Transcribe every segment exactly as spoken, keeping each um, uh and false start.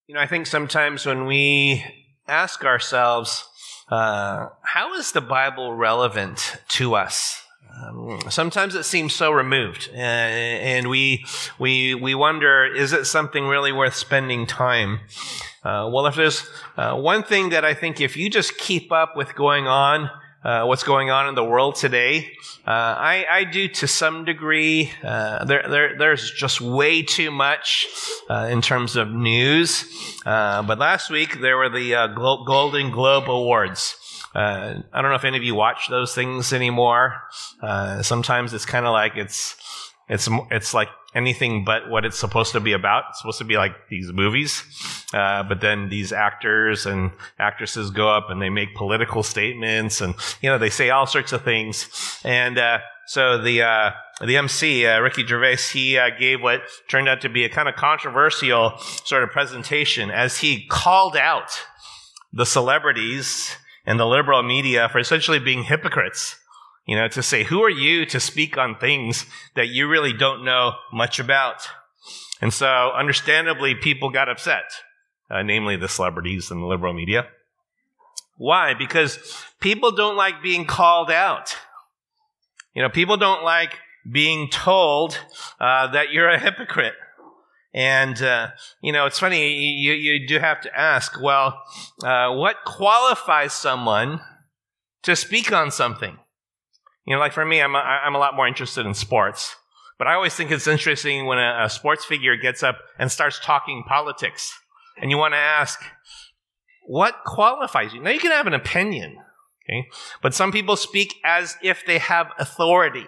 You know, I think sometimes when we ask ourselves, uh, how is the Bible relevant to us? Um, sometimes it seems so removed, uh, and we we we wonder, is it something really worth spending time? Uh, well, if there's uh, one thing that I think, if you just keep up with going on, uh, what's going on in the world today, uh, I, I do to some degree. Uh, there, there, there's just way too much uh, in terms of news. Uh, but last week there were the uh, Glo- Golden Globe Awards. Uh, I don't know if any of you watch those things anymore. Uh, sometimes it's kind of like it's it's it's like anything but what it's supposed to be about. It's supposed to be like these movies, uh, but then these actors and actresses go up and they make political statements, and you know they say all sorts of things. And uh, so the uh, the M C uh, Ricky Gervais, he uh, gave what turned out to be a kind of controversial sort of presentation as he called out the celebrities and the liberal media for essentially being hypocrites, you know, to say, who are you to speak on things that you really don't know much about? And so, understandably, people got upset, uh, namely the celebrities and the liberal media. Why? Because people don't like being called out. You know, people don't like being told uh, that you're a hypocrite. And, uh, you know, it's funny, you, you do have to ask, well, uh, what qualifies someone to speak on something? You know, like for me, I'm a, I'm a lot more interested in sports. But I always think it's interesting when a, a sports figure gets up and starts talking politics. And you want to ask, what qualifies you? Now, you can have an opinion, okay? But some people speak as if they have authority.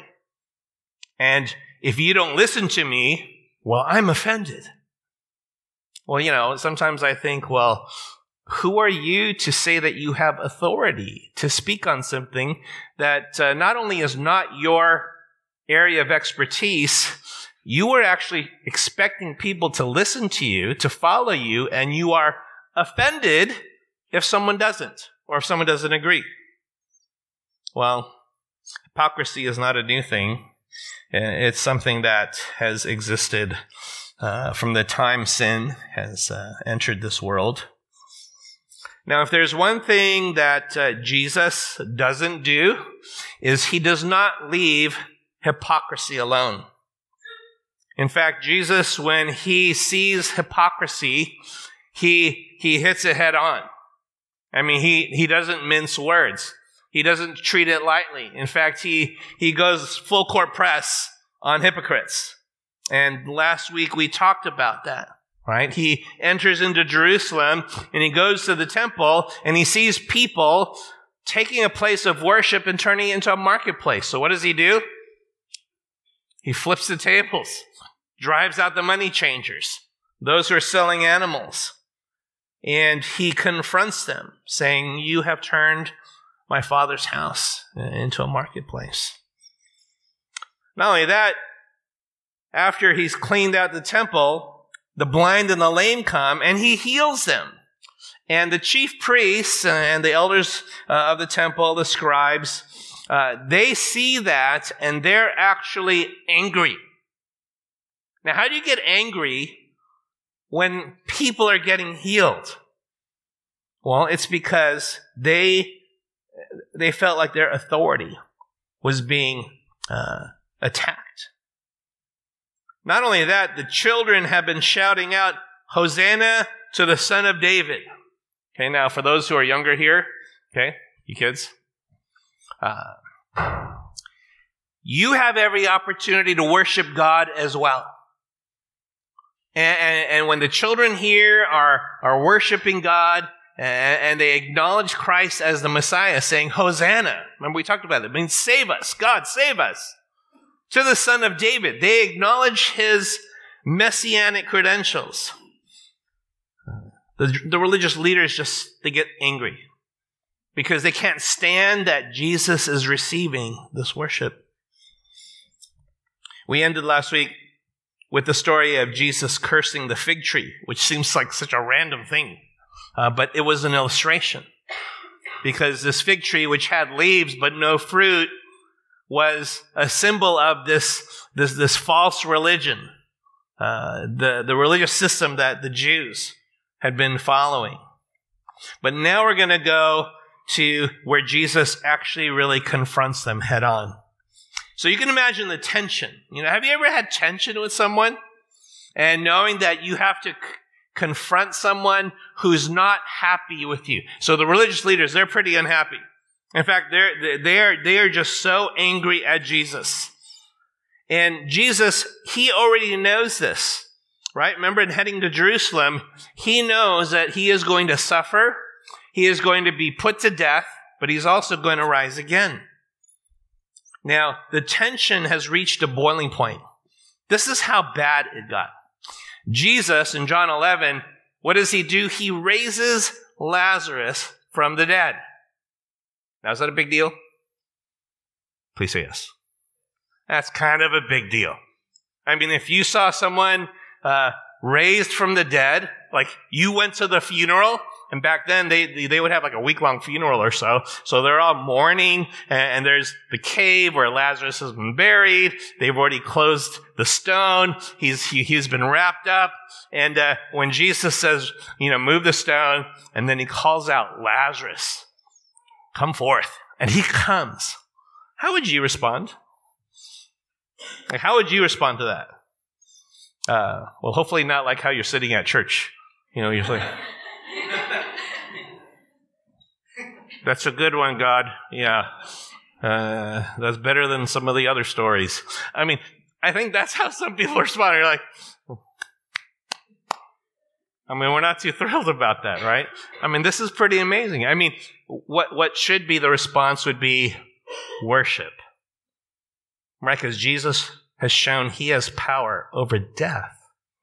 And if you don't listen to me, well, I'm offended. Well, you know, sometimes I think, well, who are you to say that you have authority to speak on something that uh, not only is not your area of expertise, you are actually expecting people to listen to you, to follow you, and you are offended if someone doesn't, or if someone doesn't agree. Well, hypocrisy is not a new thing. It's something that has existed uh, from the time sin has uh, entered this world. Now, if there's one thing that uh, Jesus doesn't do, is he does not leave hypocrisy alone. In fact, Jesus, when he sees hypocrisy, he he hits it head on. I mean, he, he doesn't mince words. He doesn't treat it lightly. In fact, he, he goes full court press on hypocrites. And last week we talked about that, right? He enters into Jerusalem and he goes to the temple and he sees people taking a place of worship and turning it into a marketplace. So what does he do? He flips the tables, drives out the money changers, those who are selling animals. And he confronts them, saying, you have turned my Father's house into a marketplace. Not only that, after he's cleaned out the temple, the blind and the lame come and he heals them. And the chief priests and the elders uh, of the temple, the scribes, uh, they see that and they're actually angry. Now, how do you get angry when people are getting healed? Well, it's because they They felt like their authority was being uh, attacked. Not only that, the children have been shouting out, Hosanna to the Son of David. Okay, now for those who are younger here, okay, you kids, uh, you have every opportunity to worship God as well. And, and, and when the children here are, are worshiping God, and they acknowledge Christ as the Messiah, saying, Hosanna. Remember we talked about it. It means save us. God, save us. To the Son of David. They acknowledge his messianic credentials. The, the religious leaders just, they get angry because they can't stand that Jesus is receiving this worship. We ended last week with the story of Jesus cursing the fig tree, which seems like such a random thing. Uh, but it was an illustration because this fig tree, which had leaves but no fruit, was a symbol of this this, this false religion, uh, the, the religious system that the Jews had been following. But now we're going to go to where Jesus actually really confronts them head on. So you can imagine the tension. You know, have you ever had tension with someone? And knowing that you have to c- confront someone who's not happy with you. So the religious leaders, they're pretty unhappy. In fact, they're, they are, they are just so angry at Jesus. And Jesus, he already knows this, right? Remember, in heading to Jerusalem, he knows that he is going to suffer. He is going to be put to death, but he's also going to rise again. Now, the tension has reached a boiling point. This is how bad it got. Jesus, in John eleven, what does he do? He raises Lazarus from the dead. Now, is that a big deal? Please say yes. That's kind of a big deal. I mean, if you saw someone uh, raised from the dead, like you went to the funeral, and back then they they would have like a week-long funeral or so, so they're all mourning, and, and there's the cave where Lazarus has been buried. They've already closed the stone. He's he, he's been wrapped up, and uh, when Jesus says, you know, move the stone, and then he calls out, Lazarus, come forth, and he comes. How would you respond? Like, how would you respond to that? Uh, well, hopefully not like how you're sitting at church. You know, you're like, that's a good one, God. Yeah. Uh, that's better than some of the other stories. I mean, I think that's how some people respond. You're like, I mean, we're not too thrilled about that, right? I mean, this is pretty amazing. I mean, what, what should be the response would be worship. Right, because Jesus has shown he has power over death.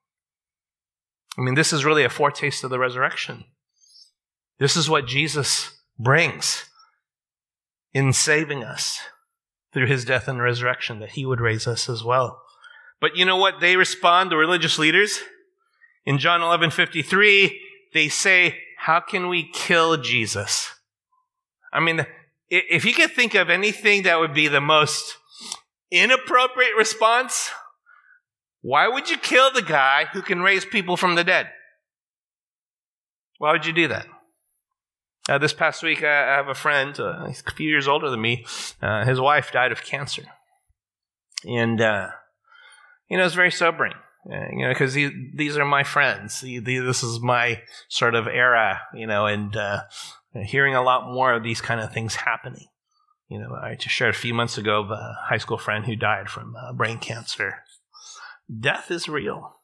I mean, this is really a foretaste of the resurrection. This is what Jesus brings in saving us through his death and resurrection, that he would raise us as well. But you know what? They respond, the religious leaders. In John eleven fifty-three, they say, how can we kill Jesus? I mean, if you could think of anything that would be the most inappropriate response, why would you kill the guy who can raise people from the dead? Why would you do that? Uh, this past week, I have a friend, uh, he's a few years older than me. Uh, his wife died of cancer. And, uh, you know, it's very sobering, uh, you know, because these are my friends. This is my sort of era, you know, and uh, hearing a lot more of these kind of things happening. You know, I just shared a few months ago of a high school friend who died from uh, brain cancer. Death is real.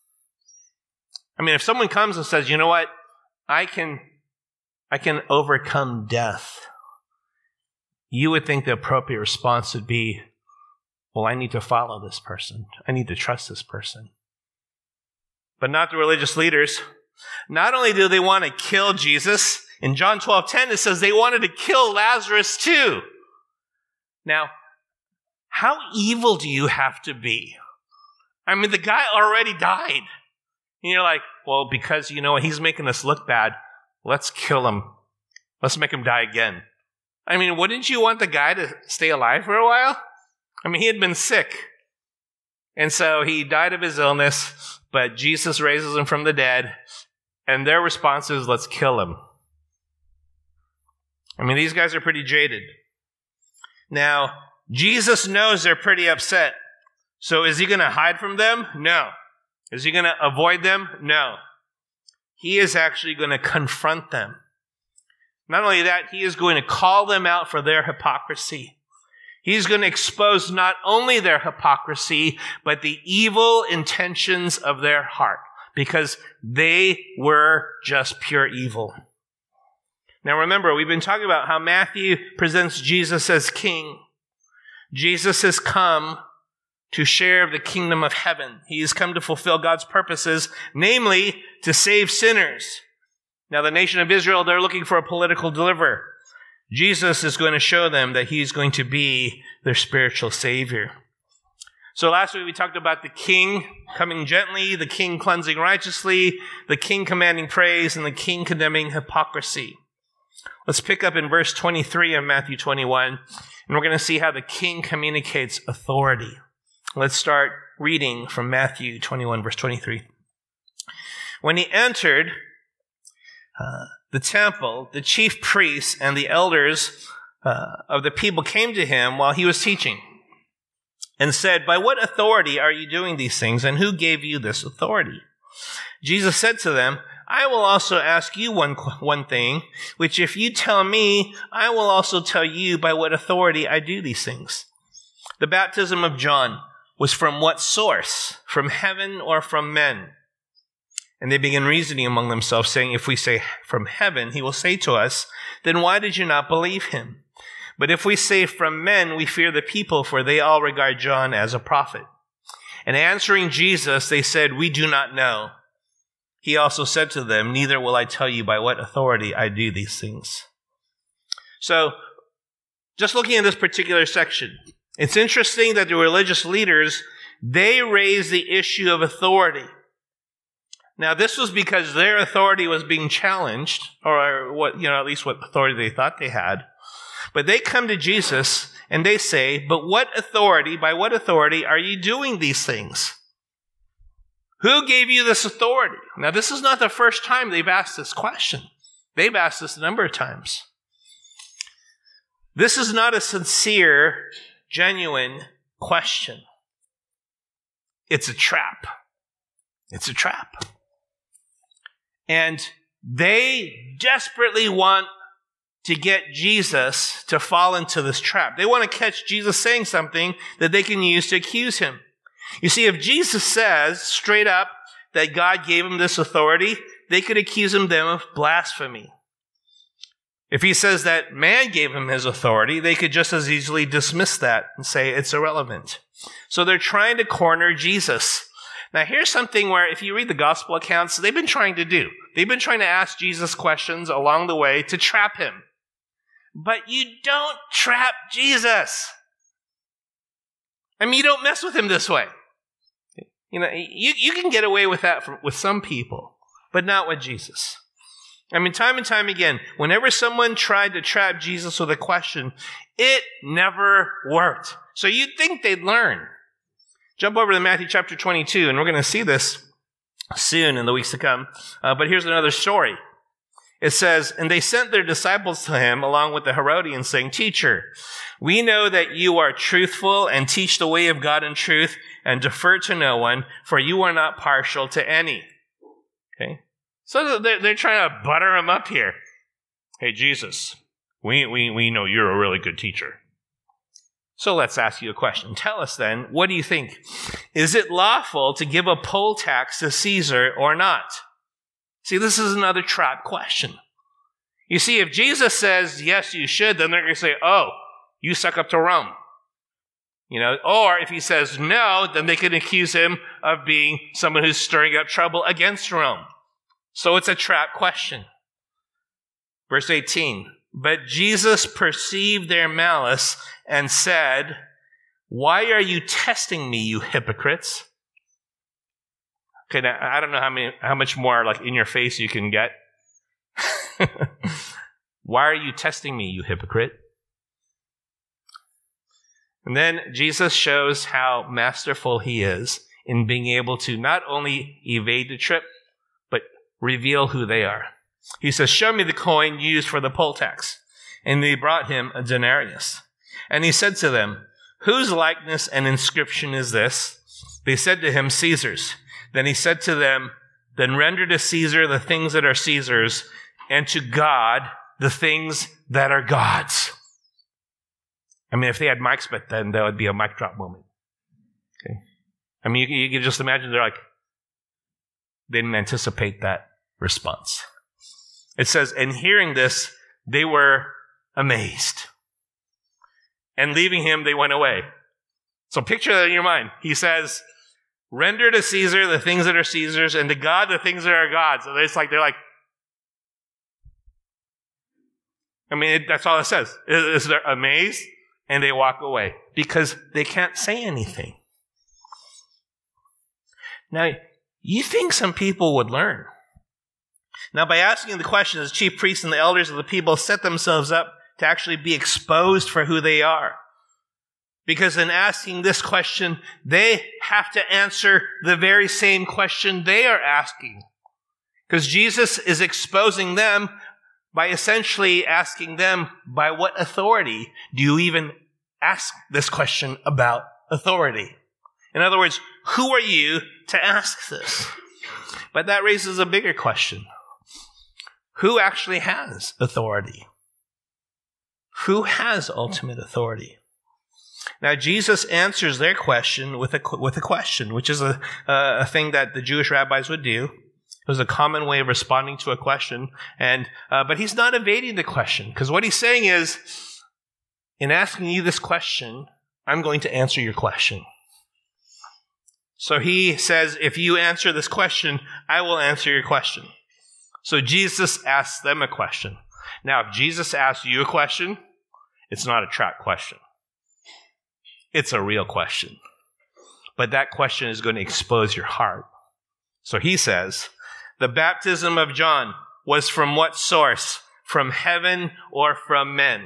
I mean, if someone comes and says, you know what, I can, I can overcome death, you would think the appropriate response would be, well, I need to follow this person. I need to trust this person. But not the religious leaders. Not only do they want to kill Jesus, in John twelve ten it says they wanted to kill Lazarus too. Now, how evil do you have to be? I mean, the guy already died. And you're like, well, because, you know, he's making us look bad, let's kill him. Let's make him die again. I mean, wouldn't you want the guy to stay alive for a while? I mean, he had been sick. And so he died of his illness, but Jesus raises him from the dead, and their response is, let's kill him. I mean, these guys are pretty jaded. Now, Jesus knows they're pretty upset. So is he going to hide from them? No. Is he going to avoid them? No. He is actually going to confront them. Not only that, he is going to call them out for their hypocrisy. He's going to expose not only their hypocrisy, but the evil intentions of their heart, because they were just pure evil. Now remember, we've been talking about how Matthew presents Jesus as king. Jesus has come to share the kingdom of heaven. He has come to fulfill God's purposes, namely to save sinners. Now the nation of Israel, they're looking for a political deliverer. Jesus is going to show them that he's going to be their spiritual savior. So last week we talked about the king coming gently, the king cleansing righteously, the king commanding praise, and the king condemning hypocrisy. Let's pick up in verse twenty-three of Matthew twenty-one, and we're going to see how the king communicates authority. Let's start reading from Matthew twenty-one, verse twenty-three. When he entered, uh, the temple, the chief priests and the elders uh, of the people came to him while he was teaching and said, "By what authority are you doing these things, and who gave you this authority?" Jesus said to them, "I will also ask you one, one thing, which if you tell me, I will also tell you by what authority I do these things. The baptism of John was from what source? From heaven or from men?" And they began reasoning among themselves, saying, "If we say from heaven, he will say to us, then why did you not believe him? But if we say from men, we fear the people, for they all regard John as a prophet." And answering Jesus, they said, "We do not know." He also said to them, "Neither will I tell you by what authority I do these things." So, just looking at this particular section, it's interesting that the religious leaders, they raised the issue of authority. Now, this was because their authority was being challenged, or what, you know, at least what authority they thought they had. But they come to Jesus and they say, "But what authority, by what authority are you doing these things? Who gave you this authority?" Now, this is not the first time they've asked this question. They've asked this a number of times. This is not a sincere, genuine question. It's a trap. It's a trap. And they desperately want to get Jesus to fall into this trap. They want to catch Jesus saying something that they can use to accuse him. You see, if Jesus says straight up that God gave him this authority, they could accuse him them of blasphemy. If he says that man gave him his authority, they could just as easily dismiss that and say it's irrelevant. So they're trying to corner Jesus. Now, here's something where if you read the gospel accounts, they've been trying to do. They've been trying to ask Jesus questions along the way to trap him. But you don't trap Jesus. I mean, you don't mess with him this way. You know, you, you can get away with that from, with some people, but not with Jesus. I mean, time and time again, whenever someone tried to trap Jesus with a question, it never worked. So you'd think they'd learn. Jump over to Matthew chapter twenty-two, and we're going to see this soon in the weeks to come. Uh, but here's another story. It says, "And they sent their disciples to him along with the Herodians, saying, 'Teacher, we know that you are truthful and teach the way of God in truth and defer to no one, for you are not partial to any.'" Okay? So they're, they're trying to butter him up here. "Hey, Jesus, we, we, we know you're a really good teacher. So let's ask you a question. Tell us then, what do you think? Is it lawful to give a poll tax to Caesar or not?" See, this is another trap question. You see, if Jesus says, yes, you should, then they're going to say, oh, you suck up to Rome. You know, or if he says no, then they can accuse him of being someone who's stirring up trouble against Rome. So it's a trap question. Verse eighteen, "But Jesus perceived their malice and said, 'Why are you testing me, you hypocrites?'" Okay, now I don't know how many, how much more like in your face you can get. "Why are you testing me, you hypocrite?" And then Jesus shows how masterful he is in being able to not only evade the trip, but reveal who they are. He says, "Show me the coin used for the poll tax." And they brought him a denarius. And he said to them, "Whose likeness and inscription is this?" They said to him, "Caesar's." Then he said to them, "Then render to Caesar the things that are Caesar's, and to God the things that are God's." I mean, if they had mics back then, that would be a mic drop moment. Okay. I mean, you, you can just imagine they're like, they didn't anticipate that response. It says, "And hearing this, they were amazed. And leaving him, they went away." So picture that in your mind. He says, "Render to Caesar the things that are Caesar's, and to God the things that are God's." So it's like, they're like, I mean, it, that's all it says. Is they're amazed, and they walk away because they can't say anything. Now, you think some people would learn. Now, by asking the question, the chief priests and the elders of the people set themselves up to actually be exposed for who they are. Because in asking this question, they have to answer the very same question they are asking. Because Jesus is exposing them by essentially asking them, by what authority do you even ask this question about authority? In other words, who are you to ask this? But that raises a bigger question. Who actually has authority? Who has ultimate authority? Now, Jesus answers their question with a, with a question, which is a, a thing that the Jewish rabbis would do. It was a common way of responding to a question. And uh, but he's not evading the question, because what he's saying is, in asking you this question, I'm going to answer your question. So he says, if you answer this question, I will answer your question. So Jesus asks them a question. Now, if Jesus asks you a question, it's not a trap question. It's a real question. But that question is going to expose your heart. So he says, the baptism of John was from what source? From heaven or from men?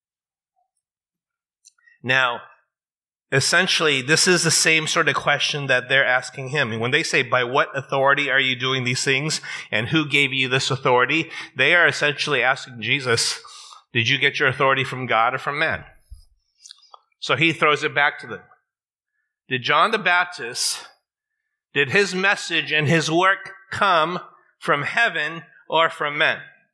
Now, essentially, this is the same sort of question that they're asking him. And when they say, by what authority are you doing these things? And who gave you this authority? They are essentially asking Jesus, did you get your authority from God or from man? So he throws it back to them. Did John the Baptist, did his message and his work come from heaven or from men?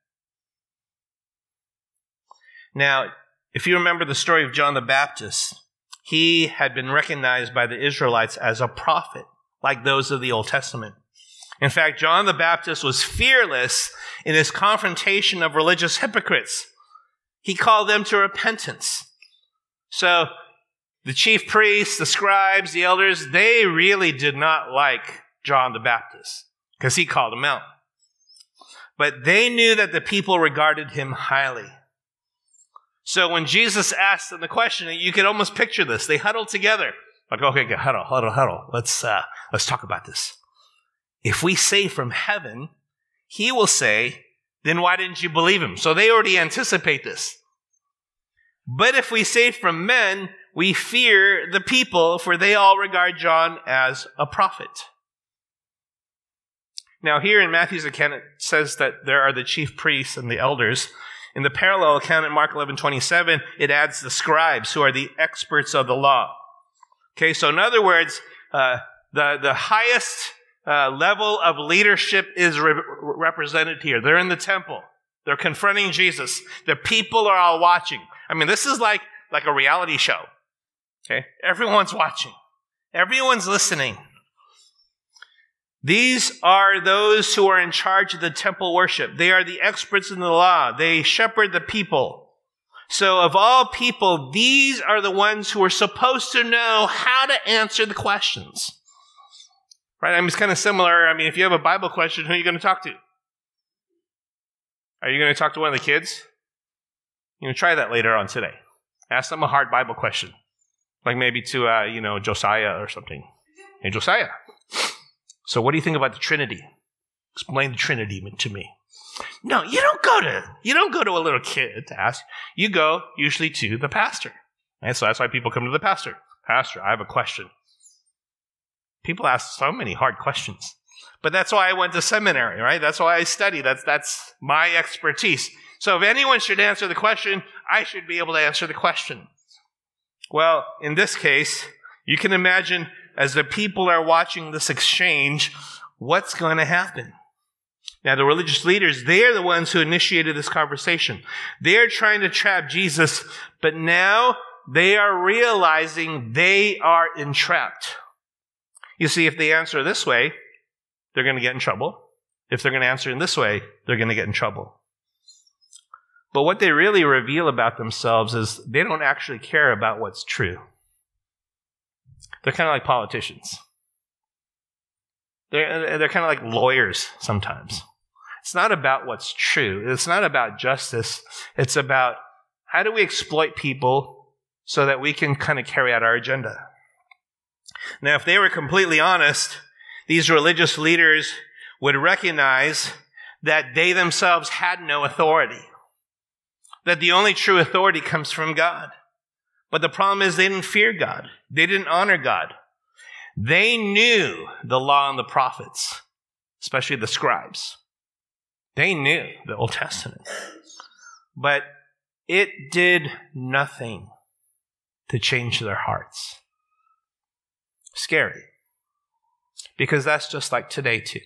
Now, if you remember the story of John the Baptist, he had been recognized by the Israelites as a prophet, like those of the Old Testament. In fact, John the Baptist was fearless in his confrontation of religious hypocrites. He called them to repentance. So the chief priests, the scribes, the elders, they really did not like John the Baptist because he called them out. But they knew that the people regarded him highly. So when Jesus asked them the question, you could almost picture this. They huddled together. Like, okay, okay, huddle, huddle, huddle. Let's, uh, let's talk about this. If we say from heaven, he will say, then why didn't you believe him? So they already anticipate this. But if we say from men, we fear the people, for they all regard John as a prophet. Now here in Matthew's account, it says that there are the chief priests and the elders. In the parallel account in Mark eleven twenty-seven, it adds the scribes, who are the experts of the law. Okay, so in other words, uh, the, the highest uh, level of leadership is re- represented here. They're in the temple. They're confronting Jesus. The people are all watching. I mean, this is like, like a reality show. Okay, everyone's watching. Everyone's listening. These are those who are in charge of the temple worship. They are the experts in the law. They shepherd the people. So of all people, these are the ones who are supposed to know how to answer the questions. Right? I mean, it's kind of similar. I mean, if you have a Bible question, who are you going to talk to? Are you going to talk to one of the kids? You know, try that later on today. Ask them a hard Bible question. Like maybe to, uh, you know, Josiah or something. Hey, Josiah. So what do you think about the Trinity? Explain the Trinity to me. No, you don't go to, you don't go to a little kid to ask. You go usually to the pastor. Right? So that's why people come to the pastor. Pastor, I have a question. People ask so many hard questions. But that's why I went to seminary, right? That's why I study. That's, that's my expertise. So if anyone should answer the question, I should be able to answer the question. Well, in this case, you can imagine as the people are watching this exchange, what's going to happen? Now, the religious leaders, they're the ones who initiated this conversation. They're trying to trap Jesus, but now they are realizing they are entrapped. You see, if they answer this way, they're going to get in trouble. If they're going to answer in this way, they're going to get in trouble. But what they really reveal about themselves is they don't actually care about what's true. They're kind of like politicians. They're, they're kind of like lawyers sometimes. It's not about what's true. It's not about justice. It's about how do we exploit people so that we can kind of carry out our agenda. Now, if they were completely honest, these religious leaders would recognize that they themselves had no authority, that the only true authority comes from God. But the problem is they didn't fear God. They didn't honor God. They knew the law and the prophets, especially the scribes. They knew the Old Testament. But it did nothing to change their hearts. Scary. Because that's just like today too.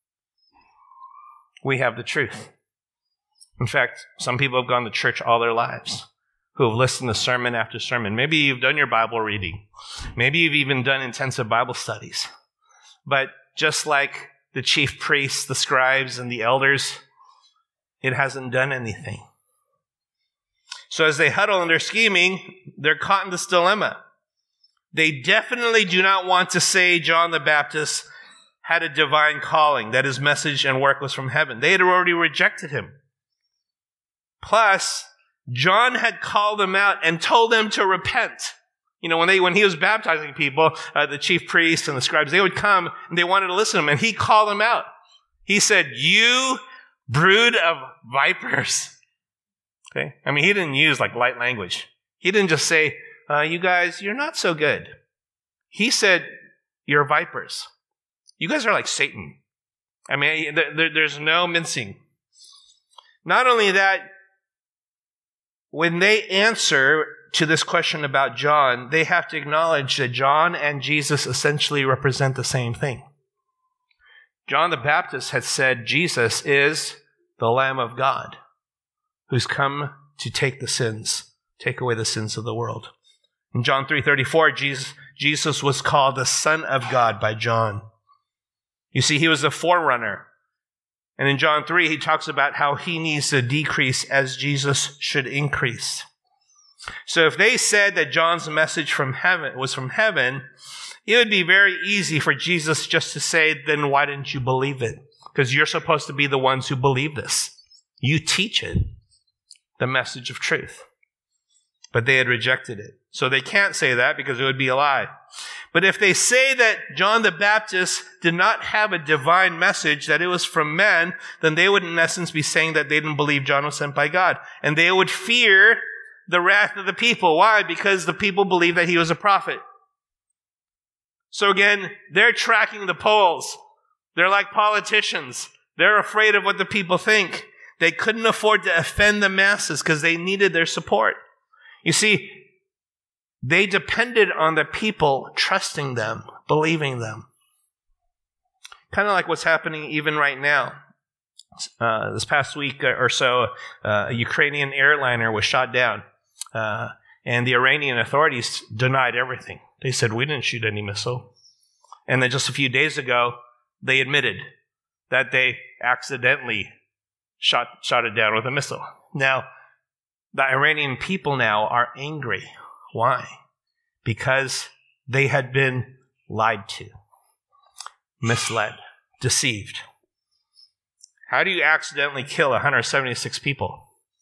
We have the truth. In fact, some people have gone to church all their lives, who have listened to sermon after sermon. Maybe you've done your Bible reading. Maybe you've even done intensive Bible studies. But just like the chief priests, the scribes, and the elders, it hasn't done anything. So as they huddle and they're scheming, they're caught in this dilemma. They definitely do not want to say John the Baptist had a divine calling, that his message and work was from heaven. They had already rejected him. Plus, John had called them out and told them to repent. You know, when they when he was baptizing people, uh, the chief priests and the scribes, they would come and they wanted to listen to him, and he called them out. He said, "You brood of vipers." Okay? I mean, he didn't use like light language. He didn't just say, uh, you guys, you're not so good. He said, you're vipers. You guys are like Satan. I mean, there, there's no mincing. Not only that, when they answer to this question about John, they have to acknowledge that John and Jesus essentially represent the same thing. John the Baptist had said Jesus is the Lamb of God who's come to take the sins, take away the sins of the world. In John three thirty-four, Jesus, Jesus was called the Son of God by John. You see, he was a forerunner. And in John three, he talks about how he needs to decrease as Jesus should increase. So if they said that John's message from heaven was from heaven, it would be very easy for Jesus just to say, then why didn't you believe it? Because you're supposed to be the ones who believe this. You teach it, the message of truth. But they had rejected it. So they can't say that because it would be a lie. But if they say that John the Baptist did not have a divine message, that it was from men, then they would in essence be saying that they didn't believe John was sent by God. And they would fear the wrath of the people. Why? Because the people believed that he was a prophet. So again, they're tracking the polls. They're like politicians. They're afraid of what the people think. They couldn't afford to offend the masses because they needed their support. You see, they depended on the people trusting them, believing them. Kind of like what's happening even right now. Uh, this past week or so, uh, a Ukrainian airliner was shot down. Uh, and the Iranian authorities denied everything. They said, we didn't shoot any missile. And then just a few days ago, they admitted that they accidentally shot, shot it down with a missile. Now, the Iranian people now are angry. Why? Because they had been lied to, misled, deceived. How do you accidentally kill one hundred seventy-six people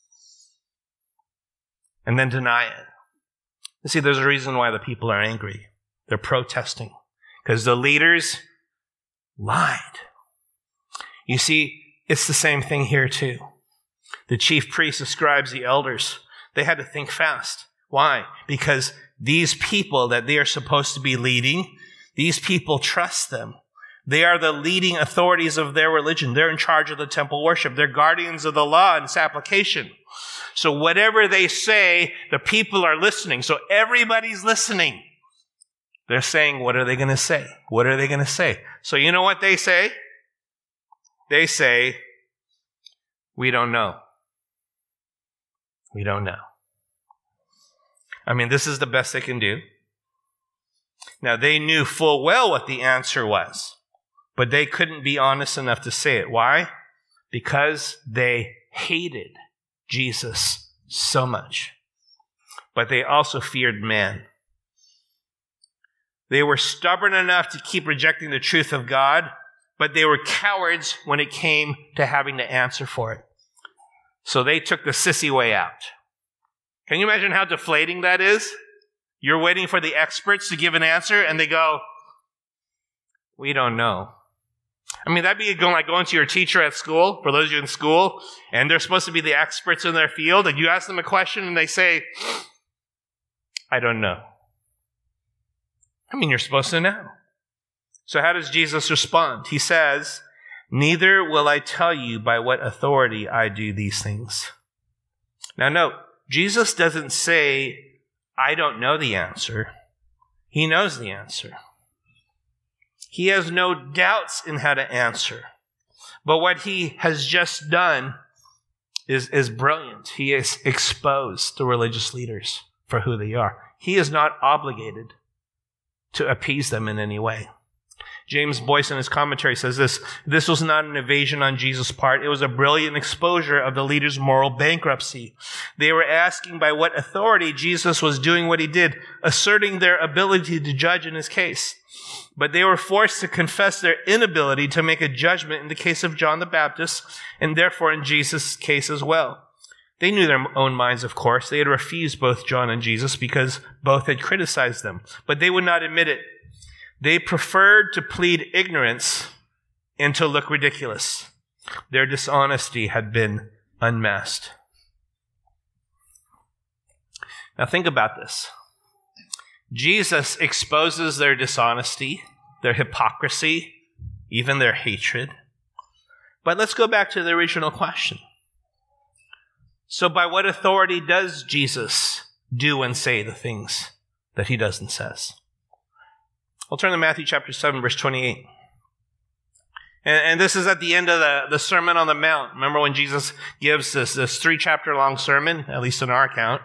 and then deny it? You see, there's a reason why the people are angry. They're protesting because the leaders lied. You see, it's the same thing here too. The chief priests, the scribes, the elders, they had to think fast. Why? Because these people that they are supposed to be leading, these people trust them. They are the leading authorities of their religion. They're in charge of the temple worship. They're guardians of the law and its application. So whatever they say, the people are listening. So everybody's listening. They're saying, what are they going to say? What are they going to say? So you know what they say? They say, we don't know. We don't know. I mean, this is the best they can do. Now, they knew full well what the answer was, but they couldn't be honest enough to say it. Why? Because they hated Jesus so much. But they also feared man. They were stubborn enough to keep rejecting the truth of God, but they were cowards when it came to having to answer for it. So they took the sissy way out. Can you imagine how deflating that is? You're waiting for the experts to give an answer, and they go, we don't know. I mean, that'd be going like going to your teacher at school, for those of you in school, and they're supposed to be the experts in their field, and you ask them a question, and they say, I don't know. I mean, you're supposed to know. So how does Jesus respond? He says, Neither will I tell you by what authority I do these things. Now note, Jesus doesn't say, I don't know the answer. He knows the answer. He has no doubts in how to answer. But what he has just done is, is brilliant. He has exposed the religious leaders for who they are. He is not obligated to appease them in any way. James Boyce in his commentary says this, this was not an evasion on Jesus' part. It was a brilliant exposure of the leaders' moral bankruptcy. They were asking by what authority Jesus was doing what he did, asserting their ability to judge in his case. But they were forced to confess their inability to make a judgment in the case of John the Baptist, and therefore in Jesus' case as well. They knew their own minds, of course. They had refused both John and Jesus because both had criticized them. But they would not admit it. They preferred to plead ignorance and to look ridiculous. Their dishonesty had been unmasked. Now think about this. Jesus exposes their dishonesty, their hypocrisy, even their hatred. But let's go back to the original question. So by what authority does Jesus do and say the things that he does and says? We'll turn to Matthew chapter seven, verse twenty-eight. And, and this is at the end of the, the Sermon on the Mount. Remember when Jesus gives this, this three-chapter-long sermon, at least in our account.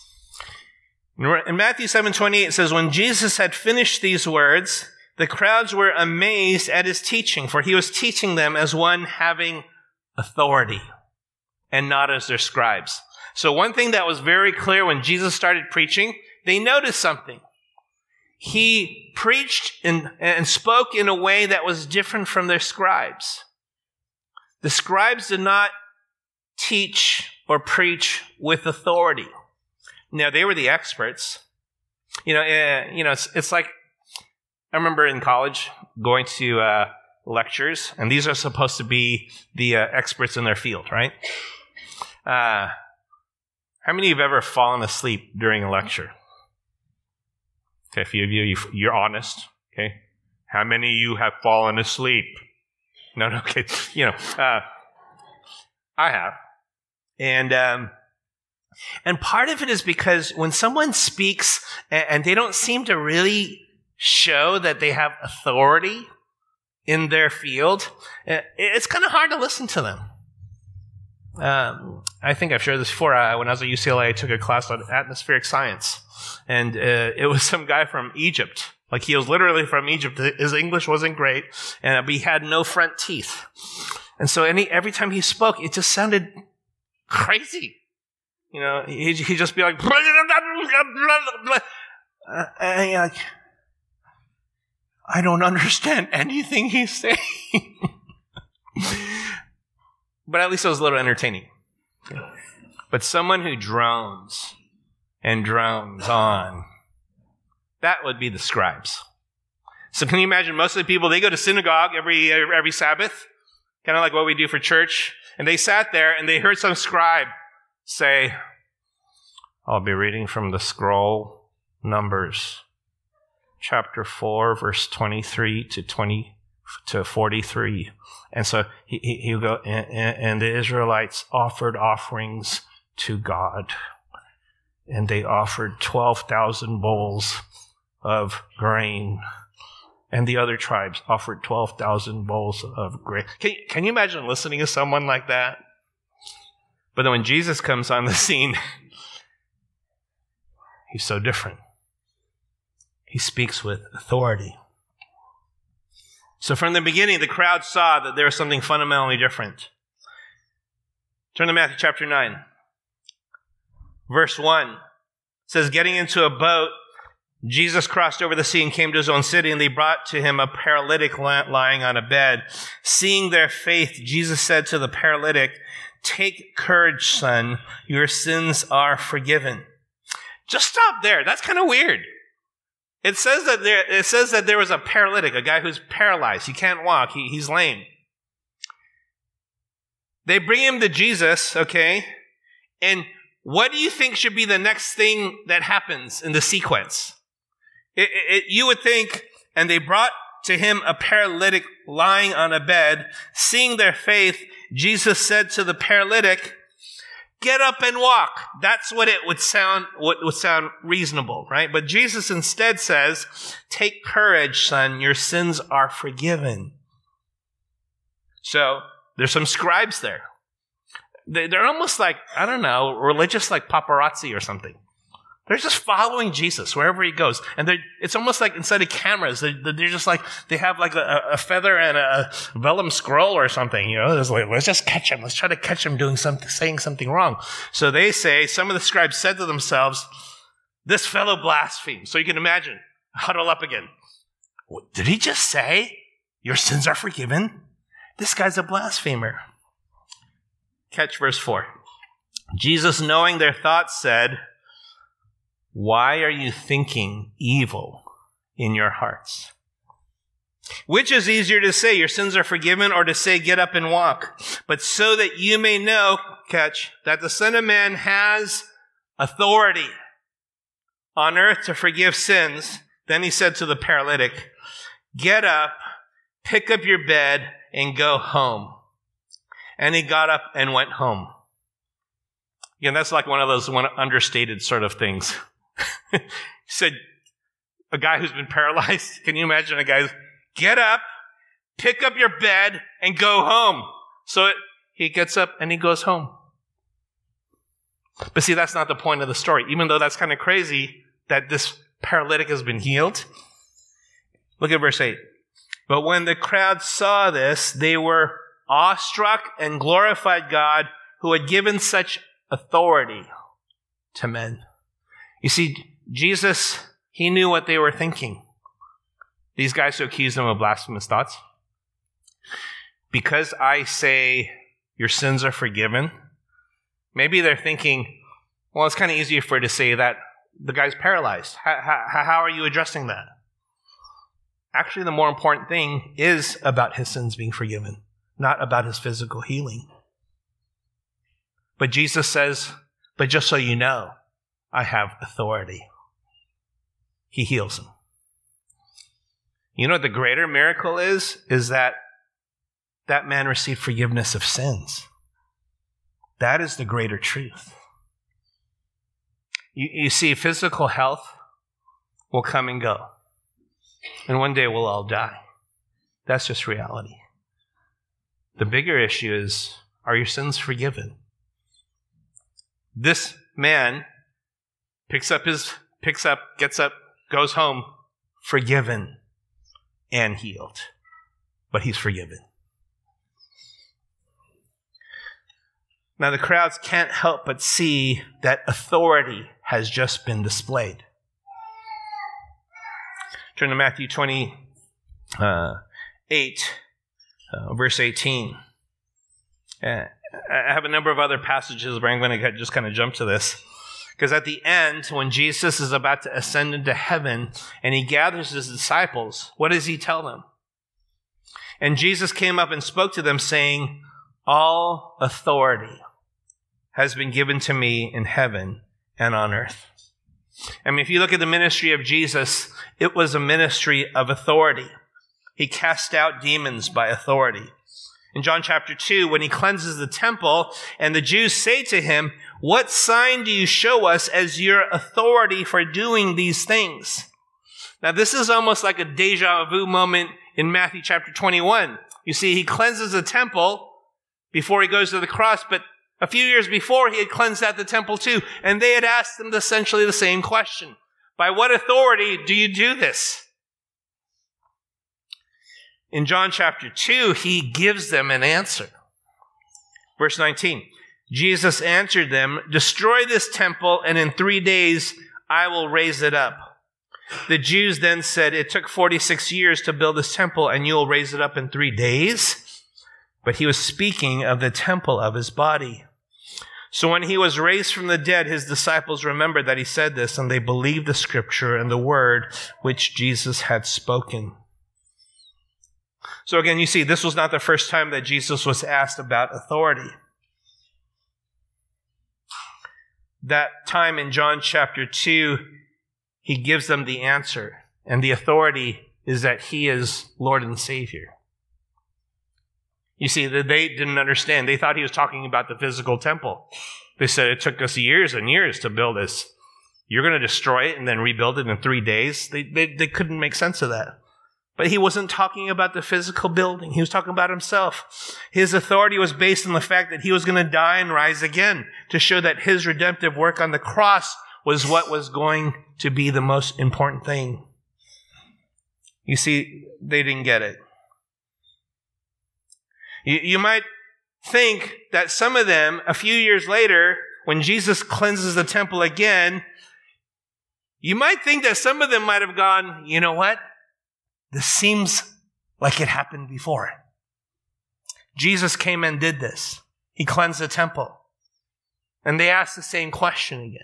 In Matthew seven twenty-eight, it says, when Jesus had finished these words, the crowds were amazed at his teaching, for he was teaching them as one having authority and not as their scribes. So one thing that was very clear when Jesus started preaching, they noticed something. He preached in, and spoke in a way that was different from their scribes. The scribes did not teach or preach with authority. Now, they were the experts. You know, uh, you know, it's, it's like, I remember in college going to uh, lectures, and these are supposed to be the uh, experts in their field, right? Uh, how many of you have ever fallen asleep during a lecture? Okay, a few of you, you, you're honest, okay? How many of you have fallen asleep? No, no, okay. You know, uh, I have. And um, and part of it is because when someone speaks and, and they don't seem to really show that they have authority in their field, it's kind of hard to listen to them. Um, I think I've shared this before. Uh, when I was at U C L A, I took a class on atmospheric science. And uh, it was some guy from Egypt. Like, he was literally from Egypt. His English wasn't great, and he had no front teeth. And so any every time he spoke, it just sounded crazy. You know, he, he'd just be like, uh, and like, I don't understand anything he's saying. But at least it was a little entertaining. But someone who drones and drones on, that would be the scribes. So can you imagine most of the people, they go to synagogue every every Sabbath, kind of like what we do for church, and they sat there and they heard some scribe say, I'll be reading from the scroll, Numbers, chapter four, verse twenty-three to twenty to forty-three. And so he, he, he'll go, and, and the Israelites offered offerings to God. And they offered twelve thousand bowls of grain. And the other tribes offered twelve thousand bowls of grain. Can, can you imagine listening to someone like that? But then when Jesus comes on the scene, he's so different. He speaks with authority. So from the beginning, the crowd saw that there was something fundamentally different. Turn to Matthew chapter nine. Verse one says, getting into a boat, Jesus crossed over the sea and came to his own city, and they brought to him a paralytic lying on a bed. Seeing their faith, Jesus said to the paralytic, take courage, son, your sins are forgiven. Just stop there. That's kind of weird. It says that there, it says that there was a paralytic, a guy who's paralyzed. He can't walk. He, he's lame. They bring him to Jesus, okay? And what do you think should be the next thing that happens in the sequence? It, it, you would think, and they brought to him a paralytic lying on a bed. Seeing their faith, Jesus said to the paralytic, "Get up and walk." That's what it would sound, what would sound reasonable, right? But Jesus instead says, "Take courage, son, your sins are forgiven." So there's some scribes there. They're almost like, I don't know, religious like paparazzi or something. They're just following Jesus wherever he goes. And it's almost like instead of cameras, they're, they're just like, they have like a, a feather and a vellum scroll or something, you know. It's like, let's just catch him. Let's try to catch him doing something, saying something wrong. So they say, some of the scribes said to themselves, "This fellow blasphemes." So you can imagine, huddle up again. "What, did he just say your sins are forgiven? This guy's a blasphemer." Catch verse four. Jesus, knowing their thoughts, said, "Why are you thinking evil in your hearts? Which is easier to say, your sins are forgiven, or to say, get up and walk? But so that you may know," catch, "that the Son of Man has authority on earth to forgive sins." Then he said to the paralytic, "Get up, pick up your bed, and go home." And he got up and went home. Again, that's like one of those one understated sort of things. He said, a guy who's been paralyzed, can you imagine a guy, "Get up, pick up your bed, and go home." So it, he gets up and he goes home. But see, that's not the point of the story. Even though that's kind of crazy that this paralytic has been healed. Look at verse eight. "But when the crowd saw this, they were awestruck and glorified God who had given such authority to men." You see, Jesus, he knew what they were thinking. These guys who accused him of blasphemous thoughts. Because I say your sins are forgiven, maybe they're thinking, well, it's kind of easier for you to say that the guy's paralyzed. How, how, how are you addressing that? Actually, the more important thing is about his sins being forgiven, not about his physical healing. But Jesus says, but just so you know, I have authority. He heals him. You know what the greater miracle is? Is that that man received forgiveness of sins. That is the greater truth. You, you see, physical health will come and go. And one day we'll all die. That's just reality. The bigger issue is, are your sins forgiven? This man picks up his, picks up, gets up, goes home, forgiven and healed. But he's forgiven. Now the crowds can't help but see that authority has just been displayed. Turn to Matthew twenty-eight, uh, verse eighteen. Uh, I have a number of other passages where I'm going to just kind of jump to this. Because at the end, when Jesus is about to ascend into heaven and he gathers his disciples, what does he tell them? "And Jesus came up and spoke to them, saying, all authority has been given to me in heaven and on earth." I mean, if you look at the ministry of Jesus, it was a ministry of authority. He cast out demons by authority. In John chapter two, when he cleanses the temple and the Jews say to him, "What sign do you show us as your authority for doing these things?" Now, this is almost like a deja vu moment in Matthew chapter twenty-one. You see, he cleanses the temple before he goes to the cross, but a few years before, he had cleansed out the temple too, and they had asked him essentially the same question. By what authority do you do this? In John chapter two, he gives them an answer. Verse nineteen, Jesus answered them, "Destroy this temple, and in three days I will raise it up." The Jews then said, "It took forty-six years to build this temple, and you will raise it up in three days?" But he was speaking of the temple of his body. So when he was raised from the dead, his disciples remembered that he said this, and they believed the scripture and the word which Jesus had spoken. So again, you see, this was not the first time that Jesus was asked about authority. That time in John chapter two, he gives them the answer, and the authority is that he is Lord and Savior. You see, that they didn't understand. They thought he was talking about the physical temple. They said it took us years and years to build this. You're going to destroy it and then rebuild it in three days? They, they, they couldn't make sense of that. But he wasn't talking about the physical building. He was talking about himself. His authority was based on the fact that he was going to die and rise again to show that his redemptive work on the cross was what was going to be the most important thing. You see, they didn't get it. You, you might think that some of them, a few years later, when Jesus cleanses the temple again, you might think that some of them might have gone, you know what? This seems like it happened before. Jesus came and did this. He cleansed the temple. And they asked the same question again.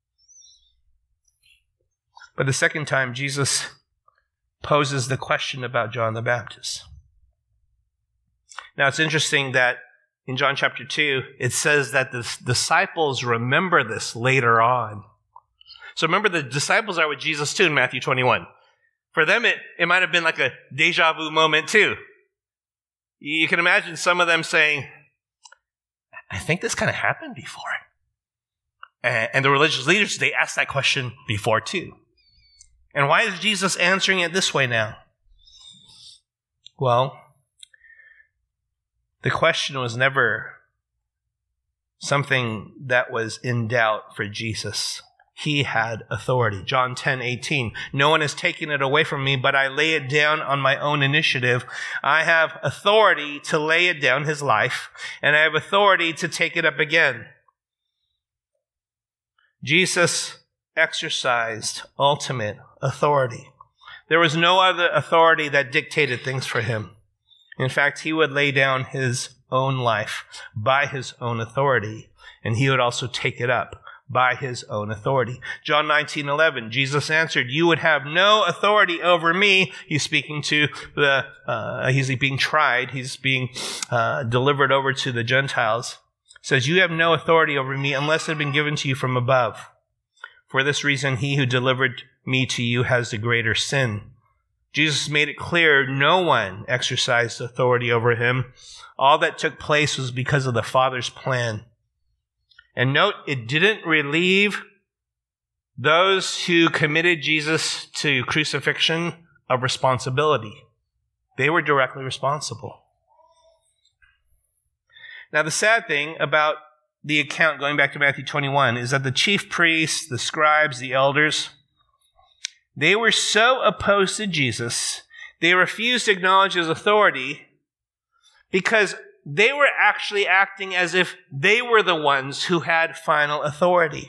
But the second time, Jesus poses the question about John the Baptist. Now, it's interesting that in John chapter two, it says that the disciples remember this later on. So remember, the disciples are with Jesus too in Matthew twenty-one. For them, it, it might have been like a deja vu moment too. You can imagine some of them saying, I think this kind of happened before. And, and the religious leaders, they asked that question before too. And why is Jesus answering it this way now? Well, the question was never something that was in doubt for Jesus. He had authority. John ten eighteen. No one has taken it away from me, but I lay it down on my own initiative. I have authority to lay it down, his life, and I have authority to take it up again. Jesus exercised ultimate authority. There was no other authority that dictated things for him. In fact, he would lay down his own life by his own authority, and he would also take it up by his own authority. John nineteen eleven, Jesus answered, you would have no authority over me. He's speaking to the, uh, he's being tried. He's being uh, delivered over to the Gentiles. He says, you have no authority over me unless it had been given to you from above. For this reason, he who delivered me to you has the greater sin. Jesus made it clear no one exercised authority over him. All that took place was because of the Father's plan. And note, it didn't relieve those who committed Jesus to crucifixion of responsibility. They were directly responsible. Now, the sad thing about the account, going back to Matthew twenty-one, is that the chief priests, the scribes, the elders, they were so opposed to Jesus, they refused to acknowledge his authority because they were actually acting as if they were the ones who had final authority.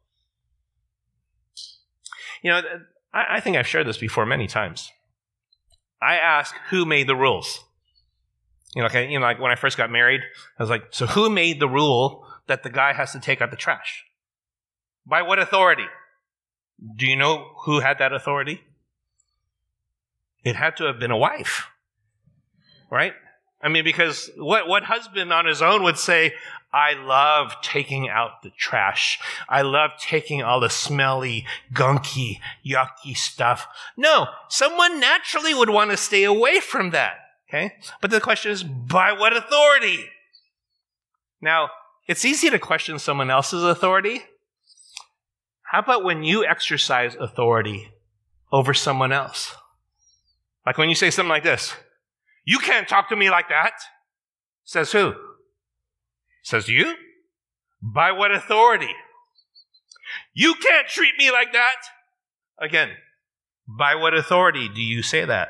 You know, I, I think I've shared this before many times. I ask, who made the rules? You know, okay, you know, like when I first got married, I was like, so who made the rule that the guy has to take out the trash? By what authority? Do you know who had that authority? It had to have been a wife, right? I mean, because what, what husband on his own would say, I love taking out the trash. I love taking all the smelly, gunky, yucky stuff. No, someone naturally would want to stay away from that, okay? But the question is, by what authority? Now, it's easy to question someone else's authority. How about when you exercise authority over someone else? Like when you say something like this, you can't talk to me like that. Says who? Says you? By what authority? You can't treat me like that. Again, by what authority do you say that?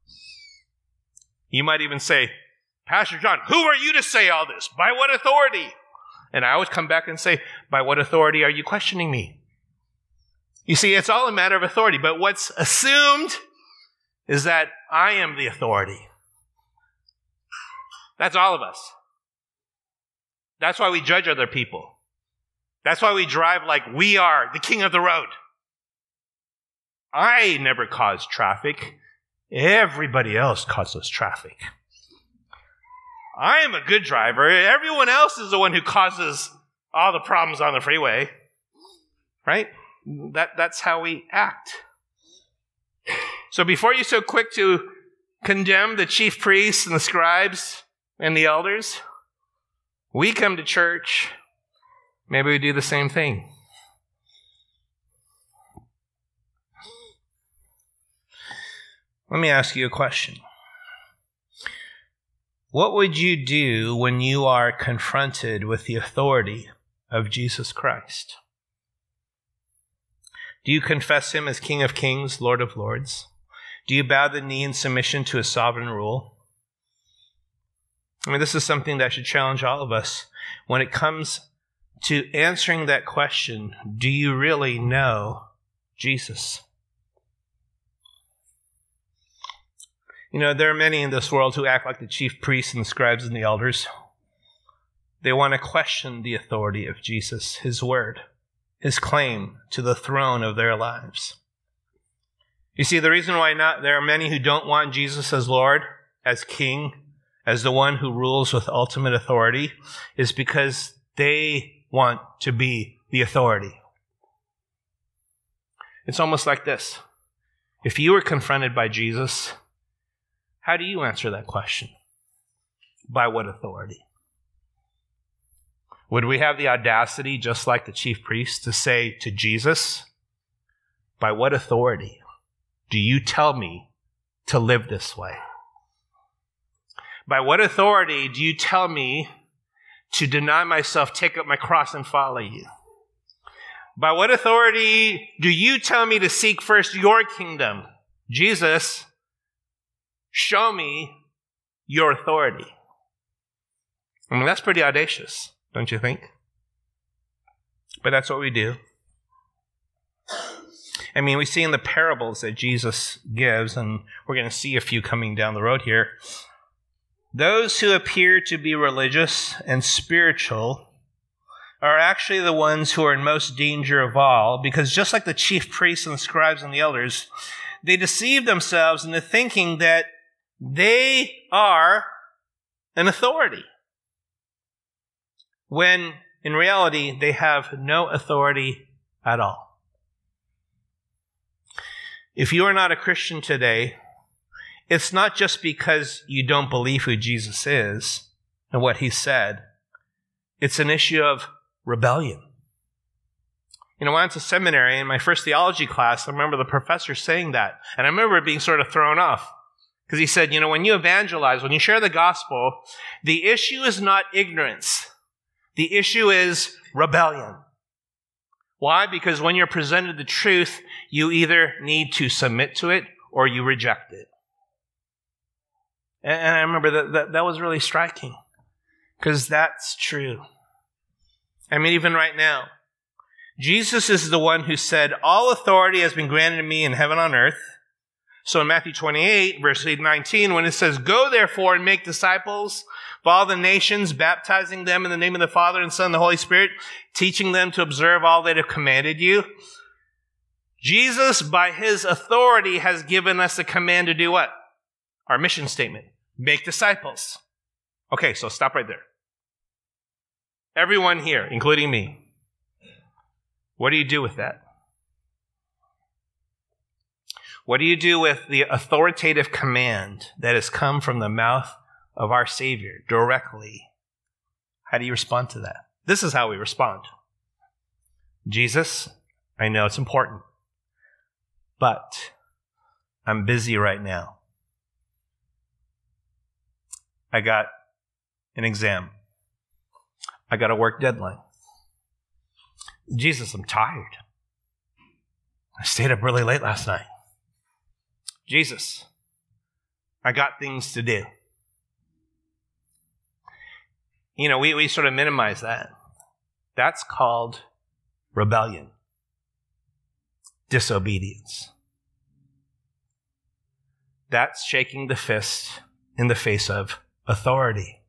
You might even say, Pastor John, who are you to say all this? By what authority? And I would come back and say, by what authority are you questioning me? You see, it's all a matter of authority, but what's assumed is that I am the authority. That's all of us. That's why we judge other people. That's why we drive like we are the king of the road. I never cause traffic. Everybody else causes traffic. I am a good driver. Everyone else is the one who causes all the problems on the freeway. Right? That, that's how we act. So before you're so quick to condemn the chief priests and the scribes and the elders, we come to church, maybe we do the same thing. Let me ask you a question. What would you do when you are confronted with the authority of Jesus Christ? Do you confess him as King of Kings, Lord of Lords? Do you bow the knee in submission to his sovereign rule? I mean, this is something that should challenge all of us. When it comes to answering that question, do you really know Jesus? You know, there are many in this world who act like the chief priests and the scribes and the elders. They want to question the authority of Jesus, his word, his claim to the throne of their lives. You see, the reason why not there are many who don't want Jesus as Lord, as King, as the one who rules with ultimate authority, is because they want to be the authority. It's almost like this. If you were confronted by Jesus, how do you answer that question? By what authority? Would we have the audacity, just like the chief priest, to say to Jesus, by what authority do you tell me to live this way? By what authority do you tell me to deny myself, take up my cross, and follow you? By what authority do you tell me to seek first your kingdom? Jesus, show me your authority. I mean, that's pretty audacious, don't you think? But that's what we do. I mean, we see in the parables that Jesus gives, and we're going to see a few coming down the road here, those who appear to be religious and spiritual are actually the ones who are in most danger of all, because just like the chief priests and the scribes and the elders, they deceive themselves into thinking that they are an authority, when in reality they have no authority at all. If you are not a Christian today, it's not just because you don't believe who Jesus is and what he said. It's an issue of rebellion. You know, when I went to seminary in my first theology class, I remember the professor saying that, and I remember it being sort of thrown off. Because he said, you know, when you evangelize, when you share the gospel, the issue is not ignorance. The issue is rebellion. Why? Because when you're presented the truth, you either need to submit to it or you reject it. And I remember that that, that was really striking. Because that's true. I mean, even right now, Jesus is the one who said, all authority has been granted to me in heaven and on earth. So in Matthew twenty-eight, verse nineteen, when it says, go therefore and make disciples of all the nations, baptizing them in the name of the Father and Son and the Holy Spirit, teaching them to observe all that I have commanded you. Jesus, by his authority, has given us a command to do what? Our mission statement. Make disciples. Okay, so stop right there. Everyone here, including me, what do you do with that? What do you do with the authoritative command that has come from the mouth of our Savior directly? How do you respond to that? This is how we respond. Jesus, I know it's important, but I'm busy right now. I got an exam. I got a work deadline. Jesus, I'm tired. I stayed up really late last night. Jesus, I got things to do. You know, we, we sort of minimize that. That's called rebellion, disobedience. That's shaking the fist in the face of authority.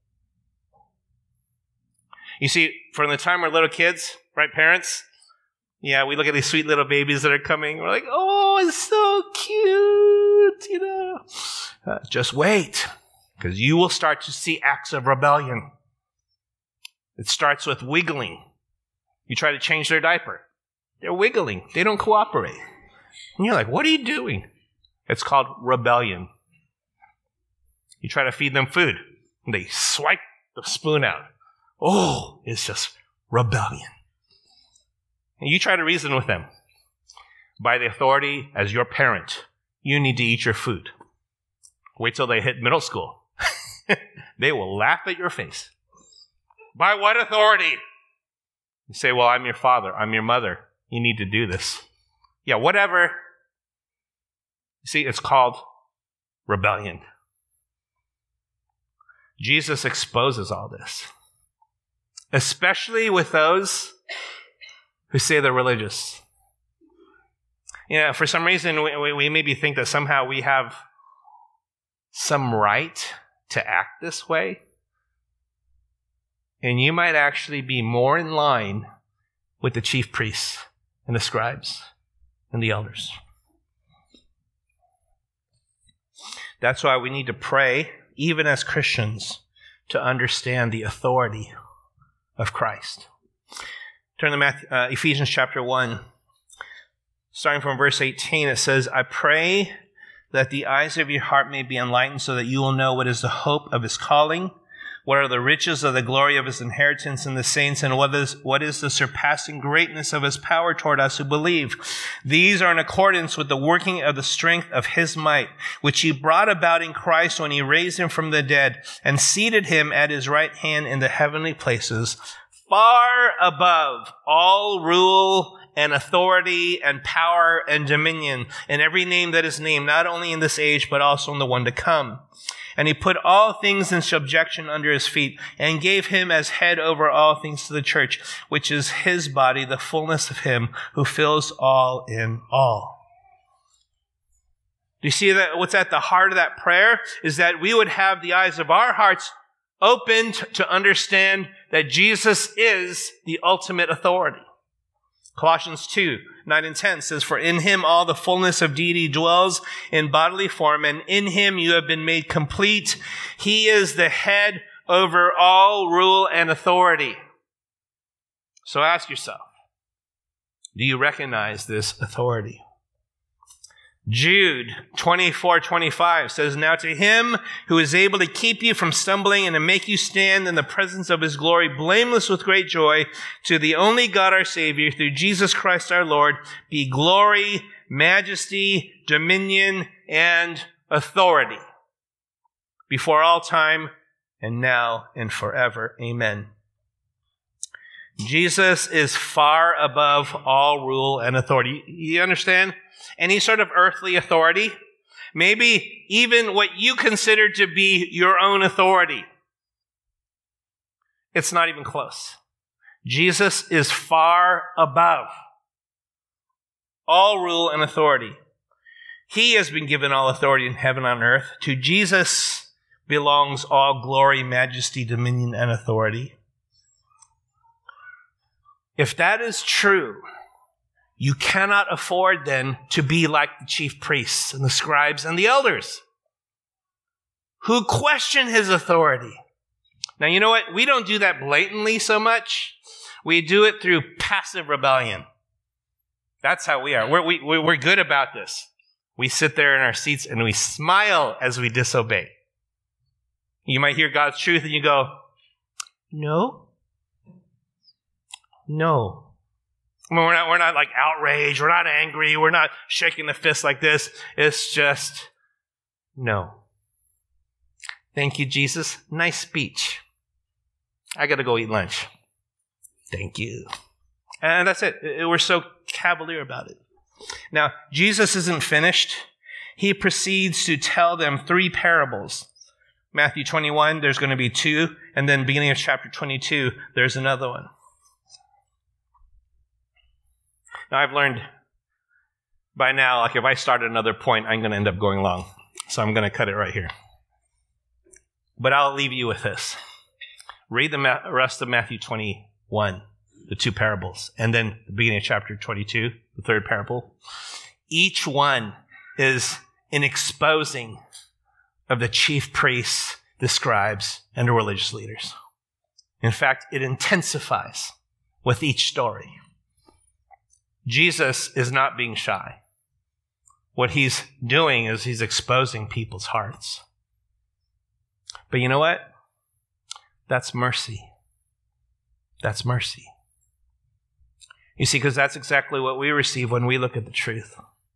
You see, from the time we're little kids, right, parents? Yeah, we look at these sweet little babies that are coming. We're like, oh, it's so cute, you know. Uh, just wait, because you will start to see acts of rebellion. It starts with wiggling. You try to change their diaper. They're wiggling. They don't cooperate. And you're like, what are you doing? It's called rebellion. You try to feed them food, and they swipe the spoon out. Oh, it's just rebellion. And you try to reason with them. By the authority as your parent, you need to eat your food. Wait till they hit middle school. They will laugh at your face. By what authority? You say, well, I'm your father. I'm your mother. You need to do this. Yeah, whatever. You see, it's called rebellion. Jesus exposes all this, especially with those who say they're religious. You know, for some reason, we, we maybe think that somehow we have some right to act this way. And you might actually be more in line with the chief priests and the scribes and the elders. That's why we need to pray, even as Christians, to understand the authority of Christ. Turn to Matthew, uh, Ephesians chapter one. Starting from verse eighteen, it says, I pray that the eyes of your heart may be enlightened so that you will know what is the hope of his calling, what are the riches of the glory of his inheritance in the saints, and what is, what is the surpassing greatness of his power toward us who believe. These are in accordance with the working of the strength of his might, which he brought about in Christ when he raised him from the dead and seated him at his right hand in the heavenly places, far above all rule and authority and power and dominion and every name that is named, not only in this age, but also in the one to come. And he put all things in subjection under his feet and gave him as head over all things to the church, which is his body, the fullness of him who fills all in all. Do you see that what's at the heart of that prayer is that we would have the eyes of our hearts opened to understand that Jesus is the ultimate authority. Colossians two, nine and ten says, for in him all the fullness of deity dwells in bodily form, and in him you have been made complete. He is the head over all rule and authority. So ask yourself, do you recognize this authority? Jude twenty-four twenty-five says, now to him who is able to keep you from stumbling and to make you stand in the presence of his glory, blameless with great joy, to the only God our Savior, through Jesus Christ our Lord, be glory, majesty, dominion, and authority before all time and now and forever. Amen. Jesus is far above all rule and authority. You understand? Any sort of earthly authority, maybe even what you consider to be your own authority, it's not even close. Jesus is far above all rule and authority. He has been given all authority in heaven and on earth. To Jesus belongs all glory, majesty, dominion, and authority. If that is true, you cannot afford then to be like the chief priests and the scribes and the elders who question his authority. Now, you know what? We don't do that blatantly so much. We do it through passive rebellion. That's how we are. We're, we, we're good about this. We sit there in our seats and we smile as we disobey. You might hear God's truth and you go, no, no. I mean, we're not, we're not like outraged. We're not angry. We're not shaking the fist like this. It's just, no. Thank you, Jesus. Nice speech. I got to go eat lunch. Thank you. And that's it. We're so cavalier about it. Now, Jesus isn't finished. He proceeds to tell them three parables. Matthew twenty-one, there's going to be two. And then beginning of chapter twenty-two, there's another one. Now, I've learned by now, like if I start at another point, I'm going to end up going long. So I'm going to cut it right here. But I'll leave you with this. Read the rest of Matthew twenty-one, the two parables, and then the beginning of chapter twenty-two, the third parable. Each one is an exposing of the chief priests, the scribes, and the religious leaders. In fact, it intensifies with each story. Jesus is not being shy. what he's doing is he's exposing people's hearts. But you know what? That's mercy. That's mercy. You see, because that's exactly what we receive when we look at the truth.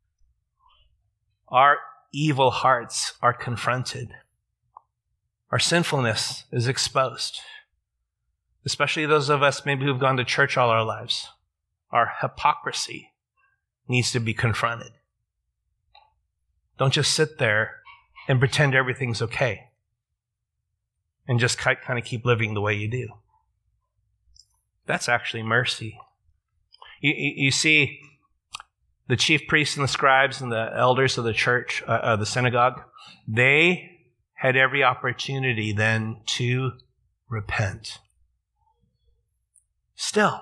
Our evil hearts are confronted. Our sinfulness is exposed. Especially those of us maybe who've gone to church all our lives. Our hypocrisy needs to be confronted. Don't just sit there and pretend everything's okay and just kind of keep living the way you do. That's actually mercy. You, you, you see, the chief priests and the scribes and the elders of the church, uh, uh, the synagogue, they had every opportunity then to repent. Still.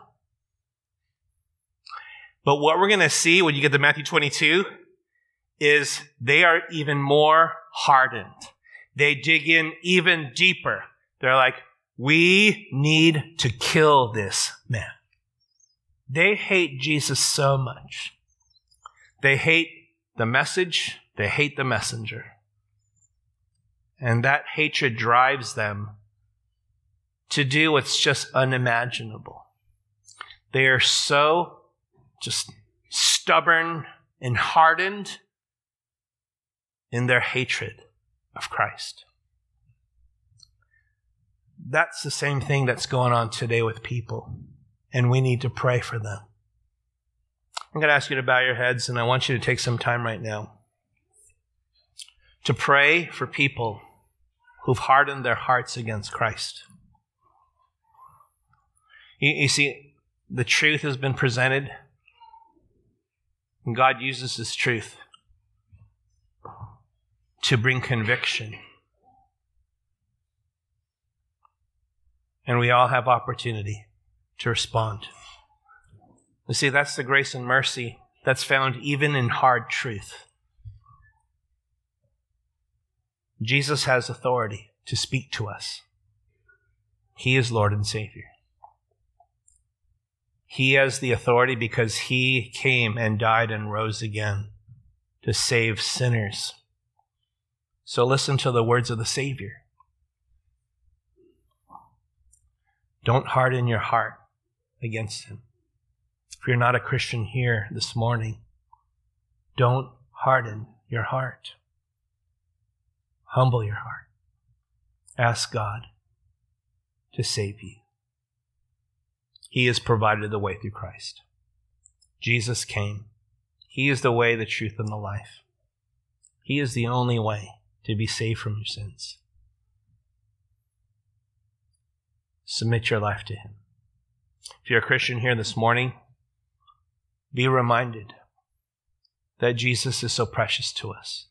But what we're going to see when you get to Matthew twenty-two is they are even more hardened. They dig in even deeper. They're like, we need to kill this man. They hate Jesus so much. They hate the message. They hate the messenger. And that hatred drives them to do what's just unimaginable. They are so just stubborn and hardened in their hatred of Christ. That's the same thing that's going on today with people, and we need to pray for them. I'm going to ask you to bow your heads, and I want you to take some time right now to pray for people who've hardened their hearts against Christ. You, you see, the truth has been presented, and God uses this truth to bring conviction. And we all have opportunity to respond. You see, that's the grace and mercy that's found even in hard truth. Jesus has authority to speak to us. He is Lord and Savior. He has the authority because he came and died and rose again to save sinners. So listen to the words of the Savior. Don't harden your heart against him. If you're not a Christian here this morning, don't harden your heart. Humble your heart. Ask God to save you. He has provided the way through Christ. Jesus came. He is the way, the truth, and the life. He is the only way to be saved from your sins. Submit your life to him. If you're a Christian here this morning, be reminded that Jesus is so precious to us.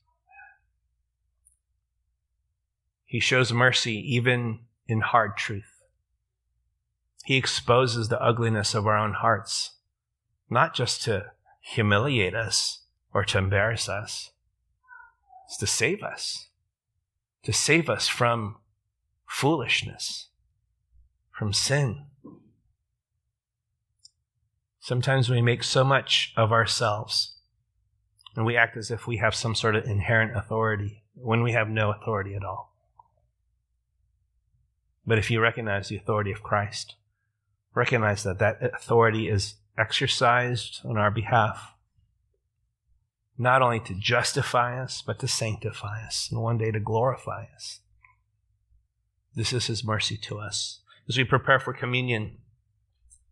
He shows mercy even in hard truth. He exposes the ugliness of our own hearts, not just to humiliate us or to embarrass us. It's to save us, to save us from foolishness, from sin. Sometimes we make so much of ourselves and we act as if we have some sort of inherent authority when we have no authority at all. But if you recognize the authority of Christ, recognize that that authority is exercised on our behalf, not only to justify us, but to sanctify us, and one day to glorify us. This is his mercy to us. As we prepare for communion,